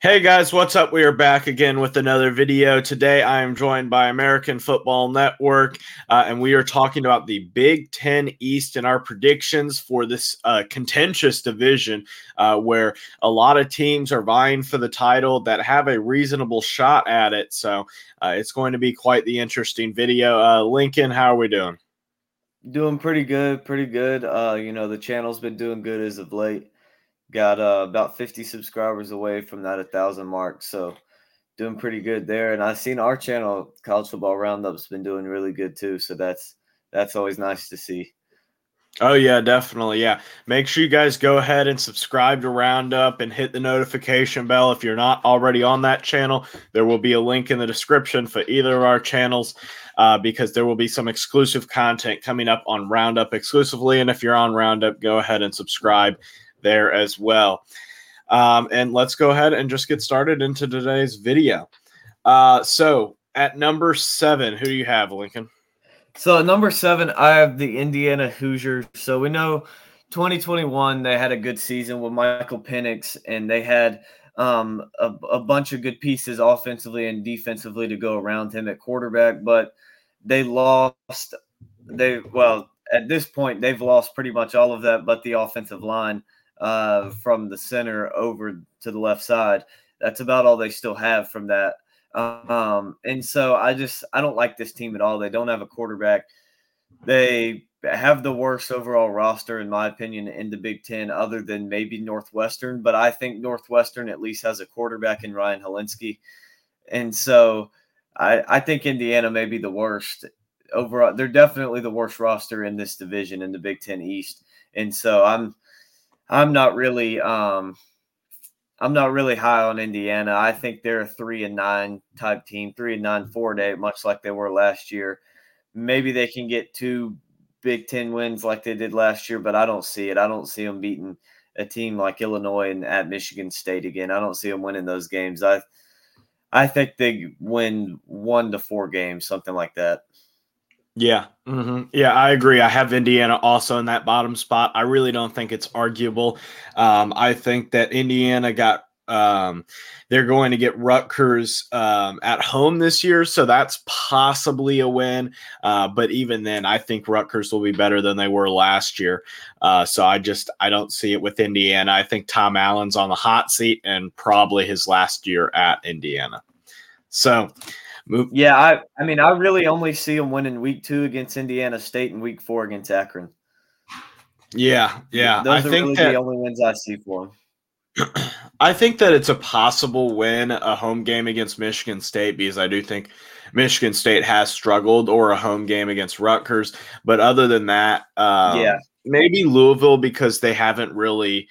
Hey guys, what's up? We are back again with another video. Today I am joined by American Football Network, and we are talking about the Big Ten East and our predictions for this contentious division where a lot of teams are vying for the title that have a reasonable shot at it. So it's going to be quite the interesting video. Lincoln, how are we doing? Doing pretty good, pretty good. The channel's been doing good as of late. Got about 50 subscribers away from that 1,000 mark, so doing pretty good there. And I've seen our channel, College Football Roundup's been doing really good too. So that's always nice to see. Oh yeah, definitely. Yeah. Make sure you guys go ahead and subscribe to Roundup and hit the notification bell if you're not already on that channel. There will be a link in the description for either of our channels because there will be some exclusive content coming up on Roundup exclusively. And if you're on Roundup, go ahead and subscribe there as well. And let's go ahead and just get started into today's video. So at number 7, who do you have, Lincoln? So at number 7, I have the Indiana Hoosiers. So we know 2021 they had a good season with Michael Penix, and they had a bunch of good pieces offensively and defensively to go around him at quarterback, but they lost. At this point they've lost pretty much all of that, but the offensive line from the center over to the left side. That's about all they still have from that. And so I don't like this team at all. They don't have a quarterback. They have the worst overall roster, in my opinion, in the Big Ten, other than maybe Northwestern. But I think Northwestern at least has a quarterback in Ryan Helinski. And so I think Indiana may be the worst overall. They're definitely the worst roster in this division in the Big Ten East. And so I'm not really I'm not really high on Indiana. I think they're a 3-9 type team, 3-9 4-8, much like they were last year. Maybe they can get 2 Big Ten wins like they did last year, but I don't see it. I don't see them beating a team like Illinois and at Michigan State again. I don't see them winning those games. I think they win 1 to 4 games, something like that. Yeah. Yeah, I agree. I have Indiana also in that bottom spot. I really don't think it's arguable. I think that Indiana they're going to get Rutgers at home this year, so that's possibly a win. But even then, I think Rutgers will be better than they were last year. So I don't see it with Indiana. I think Tom Allen's on the hot seat and probably his last year at Indiana. So Yeah, I mean, I really only see them winning week 2 against Indiana State and week 4 against Akron. Yeah. I Those are think really the that only wins I see for them. I think that it's a possible win, a home game against Michigan State, because I do think Michigan State has struggled, or a home game against Rutgers. But other than that, Yeah. maybe Louisville, because they haven't really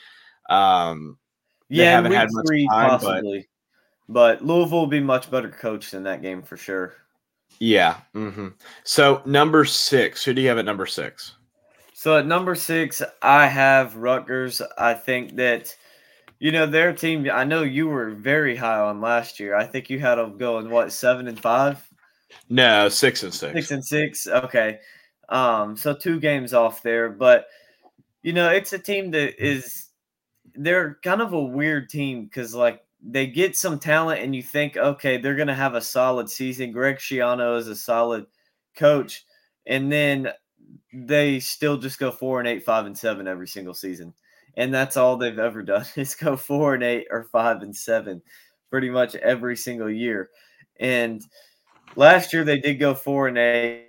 they Yeah, in haven't week had much 3 time. But possibly. But Louisville will be much better coached in that game for sure. yeah. So number 6, who do you have at number 6? So at number 6, I have Rutgers. I think that, their team, I know you were very high on last year. I think you had them going, 7-5? No, 6-6. 6-6? Okay. So 2 games off there. But, it's a team they're kind of a weird team because, like, they get some talent and you think, okay, they're going to have a solid season. Greg Schiano is a solid coach. And then they still just go 4-8, 5-7 every single season. And that's all they've ever done is go 4-8 or 5-7 pretty much every single year. And last year they did go 4-8.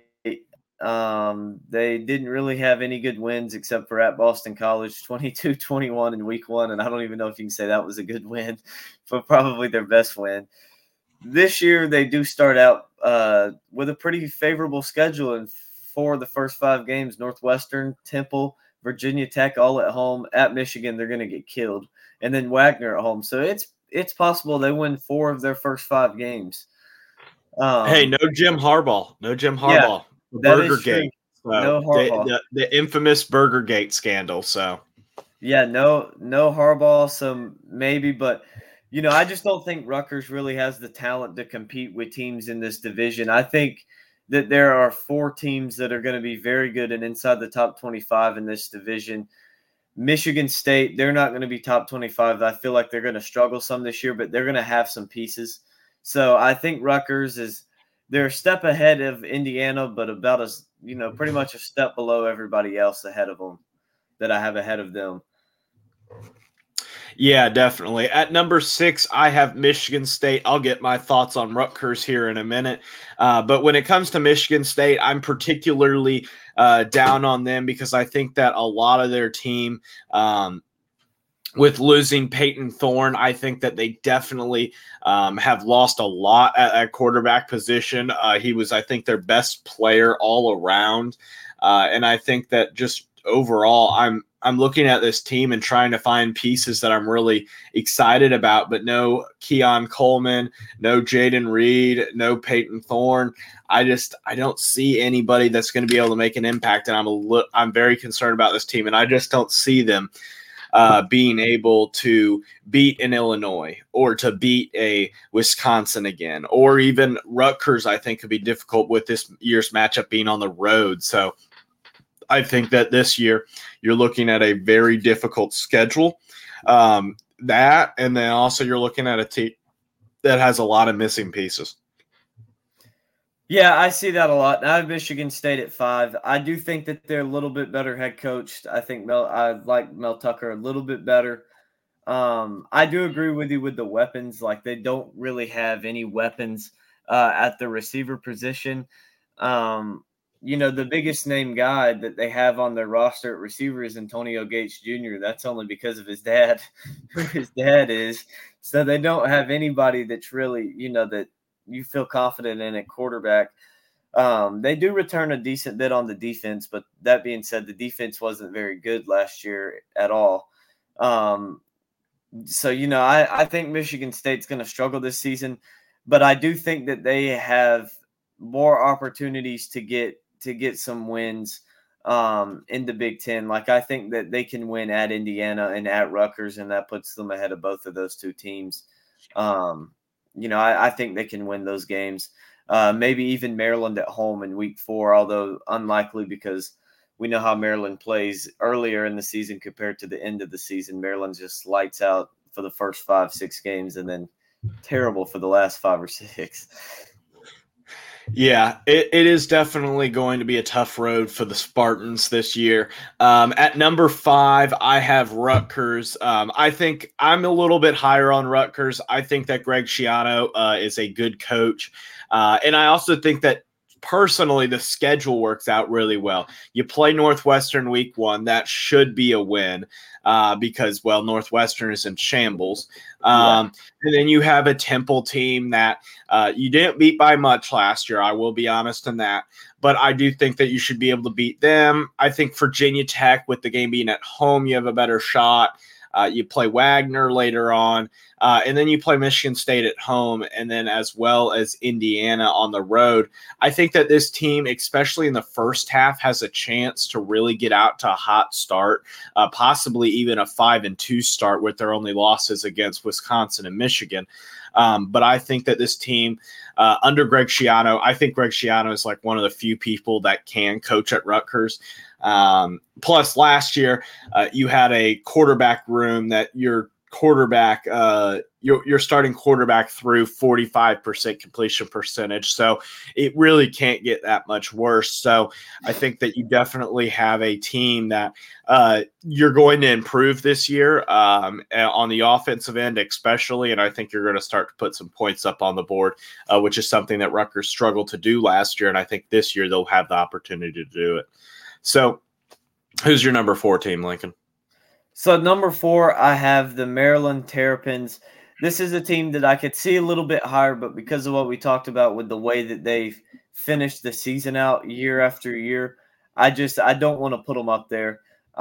They didn't really have any good wins except for at Boston College, 22-21 in week 1. And I don't even know if you can say that was a good win, but probably their best win. This year they do start out with a pretty favorable schedule, and for the first 5 games, Northwestern, Temple, Virginia Tech, all at home. At Michigan, they're going to get killed, and then Wagner at home. So it's possible they win 4 of their first 5 games. Hey, no Jim Harbaugh. No Jim Yeah, Harbaugh. The that is true. Burgergate. So No Harbaugh. the infamous Burgergate scandal. So Yeah, no Harbaugh. So maybe, but I just don't think Rutgers really has the talent to compete with teams in this division. I think that there are 4 teams that are going to be very good and inside the top 25 in this division. Michigan State, they're not going to be top 25. I feel like they're going to struggle some this year, but they're going to have some pieces. So I think Rutgers they're a step ahead of Indiana, but about pretty much a step below everybody else ahead of them that I have ahead of them. Yeah, definitely. At number 6, I have Michigan State. I'll get my thoughts on Rutgers here in a minute. But when it comes to Michigan State, I'm particularly down on them because I think that a lot of their team, with losing Peyton Thorne, I think that they definitely have lost a lot at quarterback position. He was, I think, their best player all around. And I think that just overall, I'm looking at this team and trying to find pieces that I'm really excited about, but no Keon Coleman, no Jaden Reed, no Peyton Thorne. I don't see anybody that's going to be able to make an impact, and I'm very concerned about this team, and I just don't see them being able to beat an Illinois or to beat a Wisconsin again, or even Rutgers. I think could be difficult with this year's matchup being on the road. So I think that this year you're looking at a very difficult schedule. That, and then also you're looking at a team that has a lot of missing pieces. Yeah, I see that a lot. I have Michigan State at 5. I do think that they're a little bit better head coached. I think I like Mel Tucker a little bit better. I do agree with you with the weapons. Like, they don't really have any weapons at the receiver position. The biggest name guy that they have on their roster at receiver is Antonio Gates Jr. That's only because of his dad, who his dad is. So they don't have anybody that's really, that you feel confident in at quarterback. They do return a decent bit on the defense, but that being said, the defense wasn't very good last year at all. So, I think Michigan State's going to struggle this season, but I do think that they have more opportunities to get some wins in the Big Ten. Like, I think that they can win at Indiana and at Rutgers, and that puts them ahead of both of those two teams. I think they can win those games. Maybe even Maryland at home in week 4, although unlikely because we know how Maryland plays earlier in the season compared to the end of the season. Maryland just lights out for the first 5-6 games and then terrible for the last 5 or 6. Yeah, it is definitely going to be a tough road for the Spartans this year. At number 5, I have Rutgers. I think I'm a little bit higher on Rutgers. I think that Greg Schiano is a good coach. And I also think that personally, the schedule works out really well. You play Northwestern week 1. That should be a win because, well, Northwestern is in shambles. And then you have a Temple team that you didn't beat by much last year. I will be honest in that. But I do think that you should be able to beat them. I think Virginia Tech, with the game being at home, you have a better shot. You play Wagner later on, and then you play Michigan State at home, and then as well as Indiana on the road. I think that this team, especially in the first half, has a chance to really get out to a hot start, possibly even a 5-2 start with their only losses against Wisconsin and Michigan. But I think that this team, under Greg Schiano, I think Greg Schiano is like one of the few people that can coach at Rutgers. Plus, last year you had a quarterback room that your quarterback, your starting quarterback threw 45% completion percentage. So it really can't get that much worse. So I think that you definitely have a team that you're going to improve this year on the offensive end, especially. And I think you're going to start to put some points up on the board, which is something that Rutgers struggled to do last year. And I think this year they'll have the opportunity to do it. So who's your number 4 team, Lincoln? So number 4, I have the Maryland Terrapins. This is a team that I could see a little bit higher, but because of what we talked about with the way that they've finished the season out year after year, I don't want to put them up there.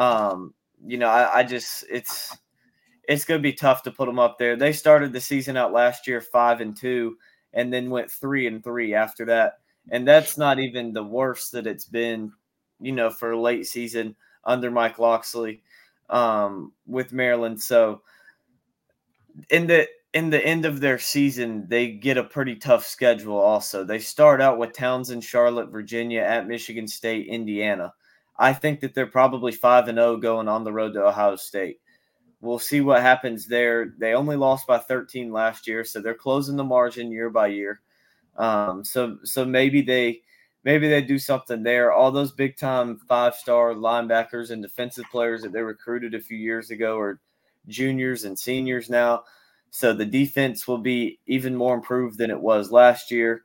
It's going to be tough to put them up there. They started the season out last year 5-2 and then went 3-3 after that. And that's not even the worst that it's been, for late season under Mike Locksley with Maryland. So in the end of their season, they get a pretty tough schedule also. They start out with Townsend, Charlotte, Virginia, at Michigan State, Indiana. I think that they're probably 5-0 going on the road to Ohio State. We'll see what happens there. They only lost by 13 last year, so they're closing the margin year by year. So maybe they do something there. All those big time 5-star linebackers and defensive players that they recruited a few years ago are juniors and seniors now. So the defense will be even more improved than it was last year.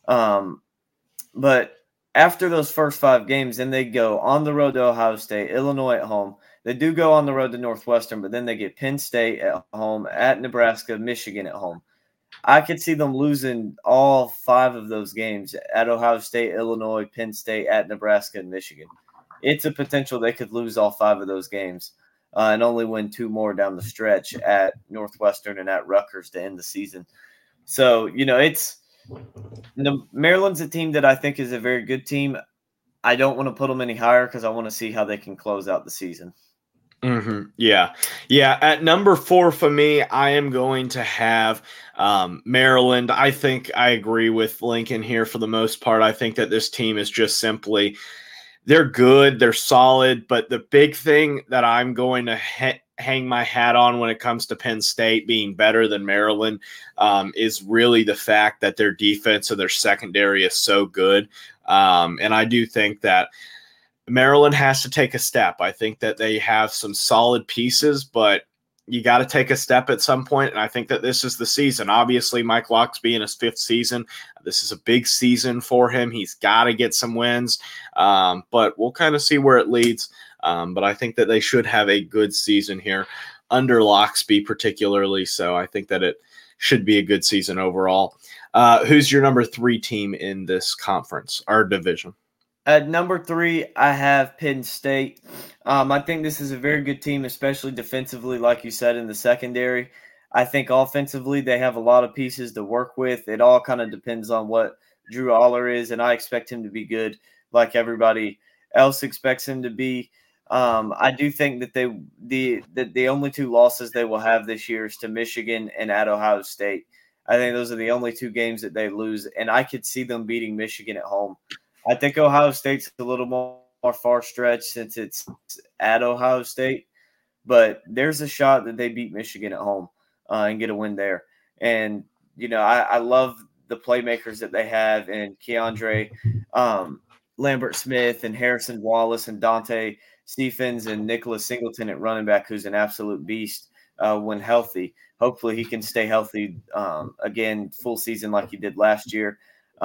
But after those first 5 games, then they go on the road to Ohio State, Illinois at home. They do go on the road to Northwestern, but then they get Penn State at home, at Nebraska, Michigan at home. I could see them losing all 5 of those games at Ohio State, Illinois, Penn State, at Nebraska, and Michigan. It's a potential they could lose all 5 of those games and only win 2 more down the stretch at Northwestern and at Rutgers to end the season. So, Maryland's a team that I think is a very good team. I don't want to put them any higher because I want to see how they can close out the season. Mm-hmm. Yeah. At number 4 for me, I am going to have Maryland. I think I agree with Lincoln here for the most part. I think that this team is just simply, they're good, they're solid, but the big thing that I'm going to hang my hat on when it comes to Penn State being better than Maryland is really the fact that their defense and their secondary is so good. And I do think that Maryland has to take a step. I think that they have some solid pieces, but you got to take a step at some point, and I think that this is the season. Obviously, Mike Locksley in his 5th season. This is a big season for him. He's got to get some wins, but we'll kind of see where it leads. But I think that they should have a good season here under Locksley particularly, so I think that it should be a good season overall. Who's your number 3 team in this conference, our division? At number 3, I have Penn State. I think this is a very good team, especially defensively, like you said, in the secondary. I think offensively, they have a lot of pieces to work with. It all kind of depends on what Drew Aller is, and I expect him to be good like everybody else expects him to be. I do think that the only 2 losses they will have this year is to Michigan and at Ohio State. I think those are the only 2 games that they lose, and I could see them beating Michigan at home. I think Ohio State's a little more far-stretched since it's at Ohio State, but there's a shot that they beat Michigan at home and get a win there. And, I love the playmakers that they have, and Keandre Lambert-Smith and Harrison Wallace and Dante Stephens and Nicholas Singleton at running back, who's an absolute beast when healthy. Hopefully he can stay healthy again full season like he did last year.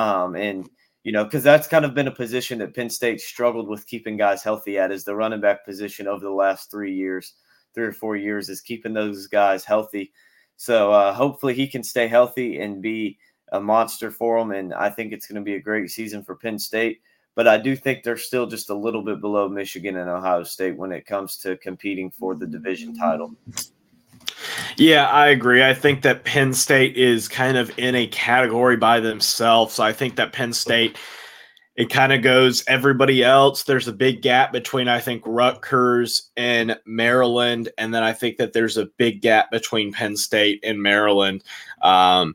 Because that's kind of been a position that Penn State struggled with keeping guys healthy at, is the running back position over the last 3 or 4 years, is keeping those guys healthy. So hopefully he can stay healthy and be a monster for them. And I think it's going to be a great season for Penn State. But I do think they're still just a little bit below Michigan and Ohio State when it comes to competing for the division title. Yeah, I agree. I think that Penn State is kind of in a category by themselves. I think that Penn State, it kind of goes everybody else. There's a big gap between, I think, Rutgers and Maryland. And then I think that there's a big gap between Penn State and Maryland. And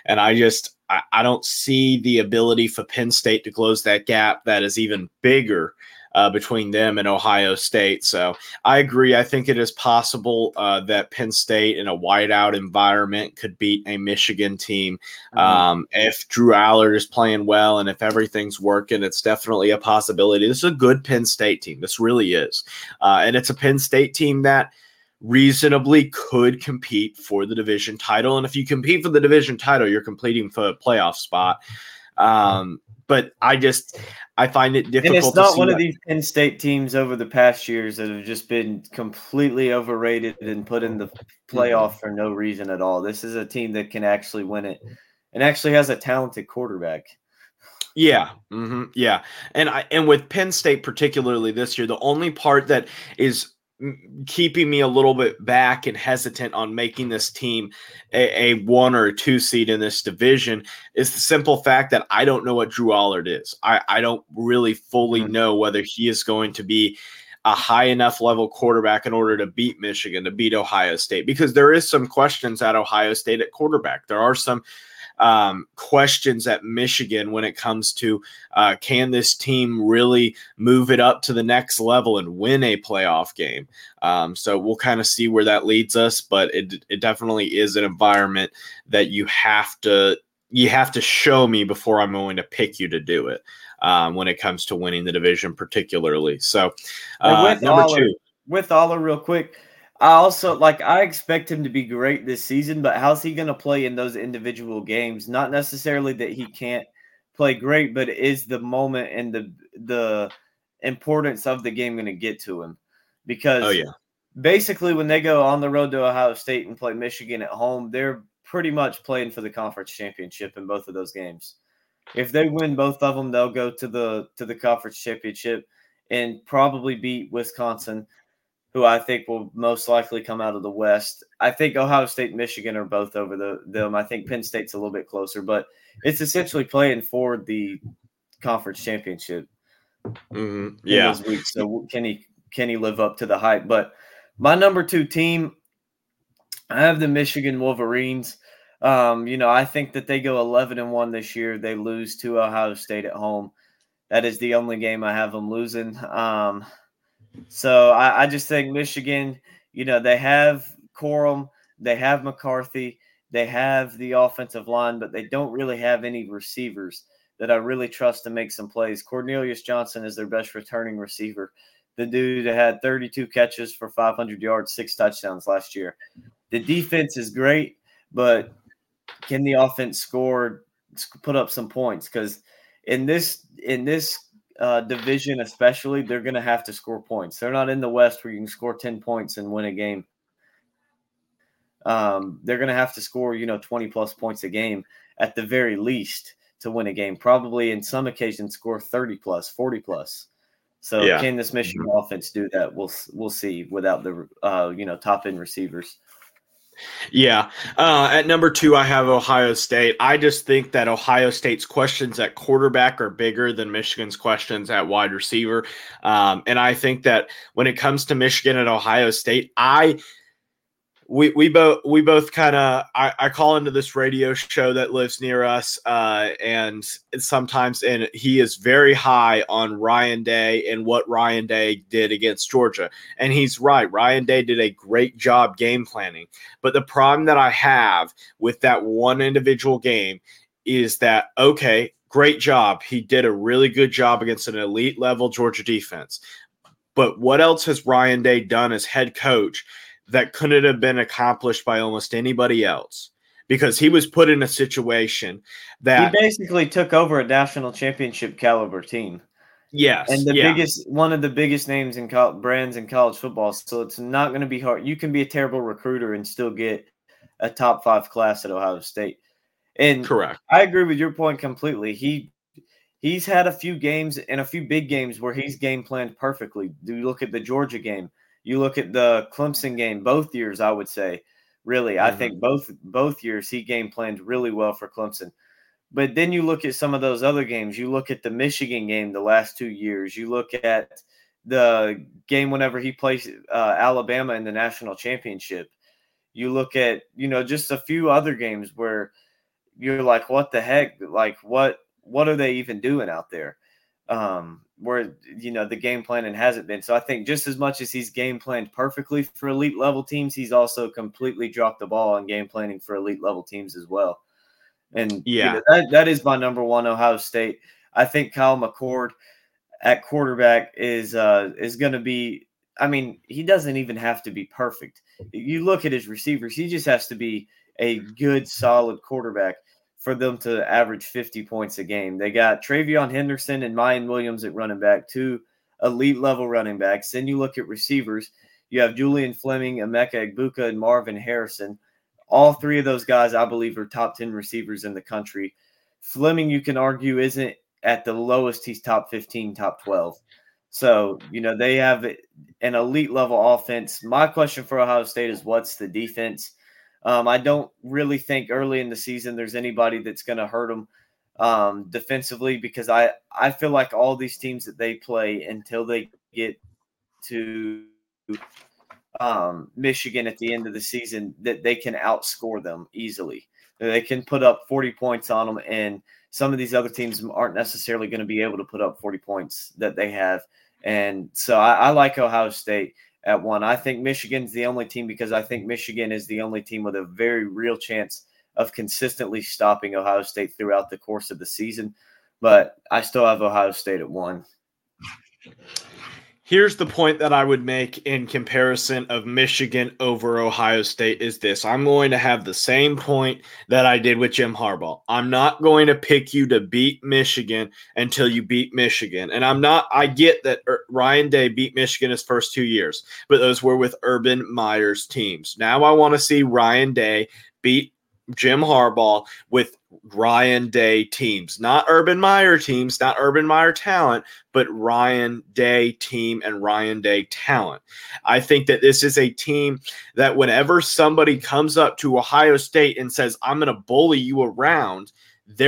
I don't see the ability for Penn State to close that gap that is even bigger between them and Ohio State. So I agree. I think it is possible that Penn State in a whiteout environment could beat a Michigan team. If Drew Allard is playing well and if everything's working, it's definitely a possibility. This is a good Penn State team. This really is. And it's a Penn State team that reasonably could compete for the division title. And if you compete for the division title, you're competing for a playoff spot. But I find it difficult. And it's not one of these Penn State teams over the past years that have just been completely overrated and put in the playoff for no reason at all. This is a team that can actually win it and actually has a talented quarterback. Yeah. Mm-hmm, yeah. And with Penn State particularly this year, the only part that is keeping me a little bit back and hesitant on making this team a 1 or a 2 seed in this division is the simple fact that I don't know what Drew Allard is. I don't really fully know whether he is going to be a high enough level quarterback in order to beat Michigan, to beat Ohio State, because there is some questions at Ohio State at quarterback. There are some questions at Michigan when it comes to can this team really move it up to the next level and win a playoff game. So we'll kind of see where that leads us, but it definitely is an environment that you have to show me before I'm going to pick you to do it. When it comes to winning the division, particularly. So, number two. With Aller, real quick, I expect him to be great this season, but how's he going to play in those individual games? Not necessarily that he can't play great, but is the moment and the importance of the game going to get to him? Because basically when they go on the road to Ohio State and play Michigan at home, they're pretty much playing for the conference championship in both of those games. If they win both of them, they'll go to the conference championship and probably beat Wisconsin, who I think will most likely come out of the West. I think Ohio State and Michigan are both over them. I think Penn State's a little bit closer, but it's essentially playing for the conference championship. Mm-hmm. Yeah. In those weeks. So can he live up to the hype? But my number 2 team, I have the Michigan Wolverines. I think that they go 11-1 this year. They lose to Ohio State at home. That is the only game I have them losing. So I just think Michigan, they have Corum, they have McCarthy, they have the offensive line, but they don't really have any receivers that I really trust to make some plays. Cornelius Johnson is their best returning receiver. The dude had 32 catches for 500 yards, 6 touchdowns last year. The defense is great, but can the offense put up some points? Because in this division especially, they're going to have to score points. They're not in the West where you can score 10 points and win a game. They're going to have to score 20-plus points a game at the very least to win a game. Probably in some occasions score 30-plus, 40-plus. So can this Michigan offense do that? We'll see without the top-end receivers. Yeah. At number 2, I have Ohio State. I just think that Ohio State's questions at quarterback are bigger than Michigan's questions at wide receiver. And I think that when it comes to Michigan and Ohio State, we both kind of I call into this radio show that lives near us, and he is very high on Ryan Day and what Ryan Day did against Georgia, and he's right. Ryan Day did a great job game planning, but the problem that I have with that one individual game is that great job, he did a really good job against an elite level Georgia defense, but what else has Ryan Day done as head coach that couldn't have been accomplished by almost anybody else? Because he was put in a situation that he basically took over a national championship caliber team. Yes. And one of the biggest names in brands in college football. So it's not going to be hard. You can be a terrible recruiter and still get a top 5 class at Ohio State. And correct. I agree with your point completely. He's had a few games and a few big games where he's game planned perfectly. Do you look at the Georgia game? You look at the Clemson game, both years, I would say, really. I think both years he game planned really well for Clemson. But then you look at some of those other games. You look at the Michigan game the last 2 years. You look at the game whenever he plays Alabama in the national championship. You look at, just a few other games where you're like, what the heck? Like, what are they even doing out there? Where the game planning hasn't been. So I think just as much as he's game planned perfectly for elite level teams, he's also completely dropped the ball on game planning for elite level teams as well. And that is my number 1, Ohio State. I think Kyle McCord at quarterback is going to be. I mean, he doesn't even have to be perfect. You look at his receivers; he just has to be a good, solid quarterback for them to average 50 points a game. They got Travion Henderson and Mayan Williams at running back, 2 elite level running backs. Then you look at receivers. You have Julian Fleming, Emeka Egbuka, and Marvin Harrison. All 3 of those guys, I believe, are top 10 receivers in the country. Fleming, you can argue, isn't at the lowest. He's top 15, top 12. So, they have an elite level offense. My question for Ohio State is, what's the defense? I don't really think early in the season there's anybody that's going to hurt them defensively, because I feel like all these teams that they play until they get to Michigan at the end of the season, that they can outscore them easily. They can put up 40 points on them, and some of these other teams aren't necessarily going to be able to put up 40 points that they have. And so I like Ohio State at 1. I think Michigan's the only team because I think Michigan is the only team with a very real chance of consistently stopping Ohio State throughout the course of the season. But I still have Ohio State at 1. Here's the point that I would make in comparison of Michigan over Ohio State is this. I'm going to have the same point that I did with Jim Harbaugh. I'm not going to pick you to beat Michigan until you beat Michigan. And I get that Ryan Day beat Michigan his first 2 years, but those were with Urban Meyer's teams. Now I want to see Ryan Day beat Jim Harbaugh with Ryan Day teams, not Urban Meyer teams, not Urban Meyer talent, but Ryan Day team and Ryan Day talent. I think that this is a team that whenever somebody comes up to Ohio State and says, I'm going to bully you around, they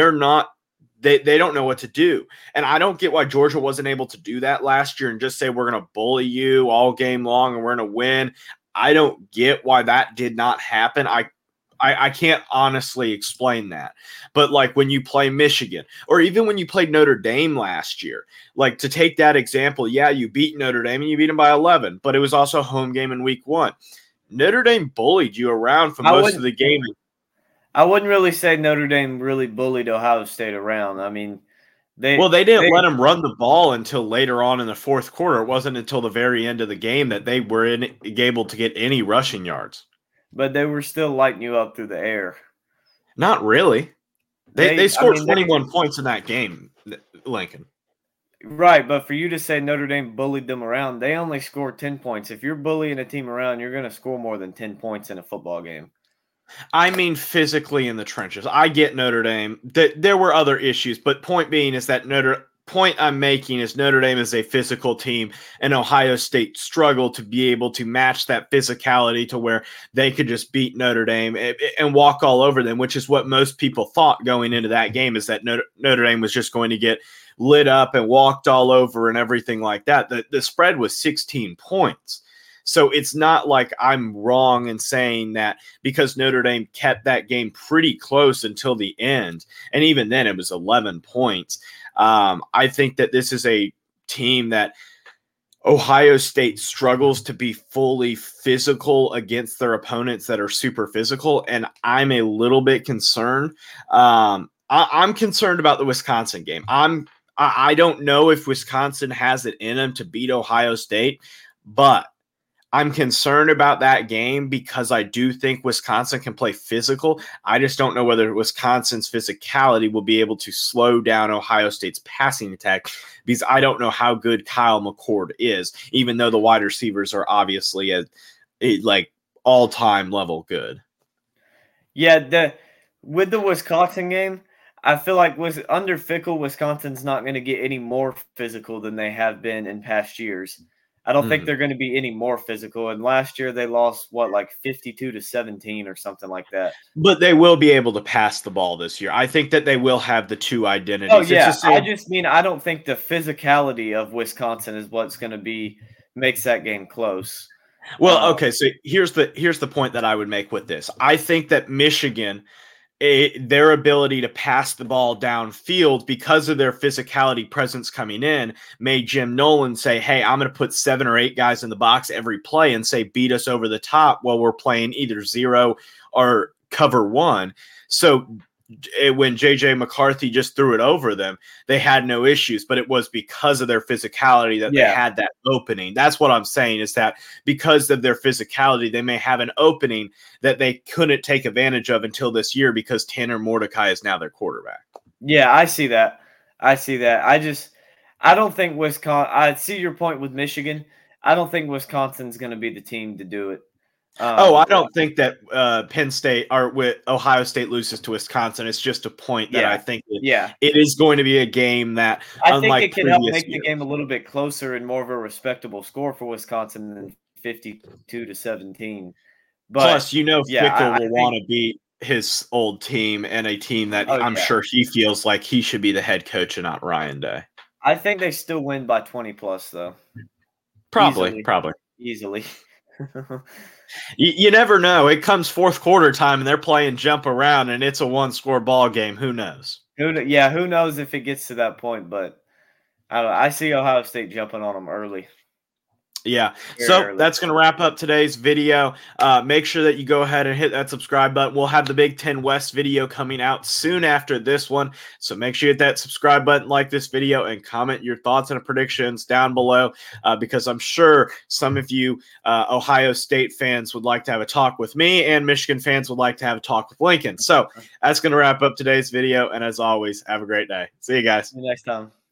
don't know what to do. And I don't get why Georgia wasn't able to do that last year and just say, we're going to bully you all game long and we're going to win. I don't get why that did not happen. I can't honestly explain that. But like when you play Michigan or even when you played Notre Dame last year, like to take that example, yeah, you beat Notre Dame and you beat them by 11, but it was also a home game in week 1. Notre Dame bullied you around for most of the game. I wouldn't really say Notre Dame really bullied Ohio State around. I mean, they didn't let them run the ball until later on in the fourth quarter. It wasn't until the very end of the game that they were able to get any rushing yards. But they were still lighting you up through the air. Not really. They scored 21 points in that game, Lincoln. Right, but for you to say Notre Dame bullied them around, they only scored 10 points. If you're bullying a team around, you're going to score more than 10 points in a football game. I mean physically in the trenches. I get Notre Dame. There were other issues, but point being is that point I'm making is Notre Dame is a physical team and Ohio State struggled to be able to match that physicality to where they could just beat Notre Dame and walk all over them, which is what most people thought going into that game is that Notre Dame was just going to get lit up and walked all over and everything like that. The spread was 16 points. So it's not like I'm wrong in saying that because Notre Dame kept that game pretty close until the end. And even then it was 11 points. I think that this is a team that Ohio State struggles to be fully physical against their opponents that are super physical. And I'm a little bit concerned. I'm concerned about the Wisconsin game. I don't know if Wisconsin has it in them to beat Ohio State, but I'm concerned about that game because I do think Wisconsin can play physical. I just don't know whether Wisconsin's physicality will be able to slow down Ohio State's passing attack because I don't know how good Kyle McCord is, even though the wide receivers are obviously at like all-time level good. Yeah, with the Wisconsin game, I feel like under Fickell, Wisconsin's not going to get any more physical than they have been in past years. I don't think they're going to be any more physical. And last year they lost, 52-17 or something like that. But they will be able to pass the ball this year. I think that they will have the two identities. Oh, yeah. I just mean I don't think the physicality of Wisconsin is what's going to makes that game close. Well, okay, so here's the point that I would make with this. I think that Michigan – their ability to pass the ball downfield because of their physicality presence coming in made Jim Nolan say, hey, I'm going to put 7 or 8 guys in the box every play and say, beat us over the top while we're playing either zero or cover 1. So when J.J. McCarthy just threw it over them, they had no issues, but it was because of their physicality that they had that opening. That's what I'm saying is that because of their physicality, they may have an opening that they couldn't take advantage of until this year because Tanner Mordecai is now their quarterback. Yeah, I see that. I don't think Wisconsin – I see your point with Michigan. I don't think Wisconsin's going to be the team to do it. I don't think that Penn State or with Ohio State loses to Wisconsin. It's just a point that I think it is going to be a game that I think it can help make the game a little bit closer and more of a respectable score for Wisconsin than 52-17. But plus, Fickell will want to beat his old team and a team that I'm sure he feels like he should be the head coach and not Ryan Day. I think they still win by 20 plus though. Probably. Easily. You never know. It comes fourth quarter time and they're playing jump around and it's a one-score ball game. Who knows? Who knows if it gets to that point, but I don't know. I see Ohio State jumping on them early. Yeah. Very So early. that's going to wrap up today's video. Make sure that you go ahead and hit that subscribe button. We'll have the Big Ten West video coming out soon after this one. So make sure you hit that subscribe button, like this video, and comment your thoughts and predictions down below because I'm sure some of you Ohio State fans would like to have a talk with me and Michigan fans would like to have a talk with Lincoln. So that's going to wrap up today's video. And as always, have a great day. See you guys. See you next time.